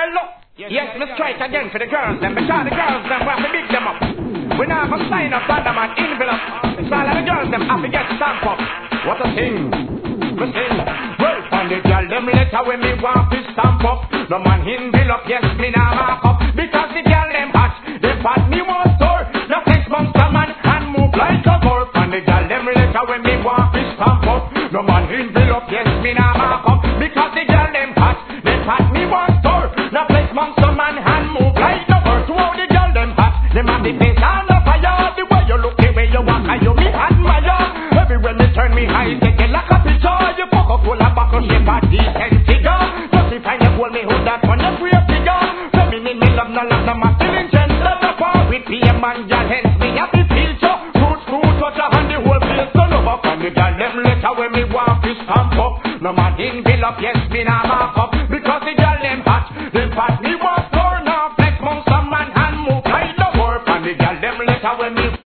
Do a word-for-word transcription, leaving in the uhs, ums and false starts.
Well, look, yes, me strike again for the girls, them, because the girls, them, we have to big them up. We now have to sign up under man envelope. It's all of the girls, them, have to get stamp up. What a thing, me sing. Well, and the girl, them letter when me want to stamp up. No man envelope, yes, me now mark up. Because the girl, them hot, they fat me one store. No sex monster man, and move like a gorp. And the girl, them letter when me want to stamp up. No man envelope, yes, me now mark up. Because the girl, them hot, they fat me one store. No sex monster man, and move like a gorp. To all the girl, them hot, them have the face on the fire. The way you look, the way you walk, and you me admire. Everywhere me turn me high, take it like a picture. You fuck up full of buckle, shape a decent figure. Just if I hold me hood that on your queer figure. Feminine, me love, no love, no masculine gender. The power with P M and your hence me happy feel so. Fruit, fruit, touch a hand, the whole place turn over. From the girl, them letter when me want to stamp up. No man in bill up, yes, me nah mark up. Because the girl, them hot, them fat me want store. Now flex monster man and move like the warp. And the girl, them letter when me